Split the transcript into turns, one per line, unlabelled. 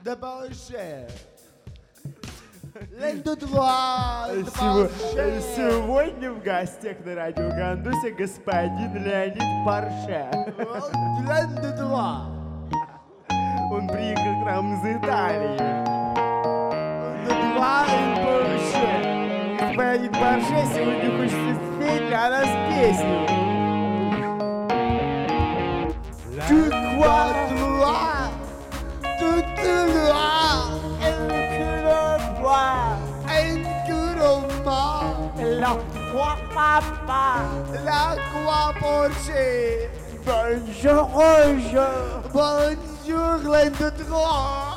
de Порше. Лень de droit, de Порше.
Сегодня в гостях на радио Гандусе господин Леонид Порше.
Лень de droit.
Он приехал к нам из Италии.
De droit et Порше.
Господин Порше сегодня хочет спеть для нас песню.
Tu crois droit, tout droit, et que le mort,
La croix papa.
la croix Porche.
Bonjour.
Bonjour, Lenne de droit.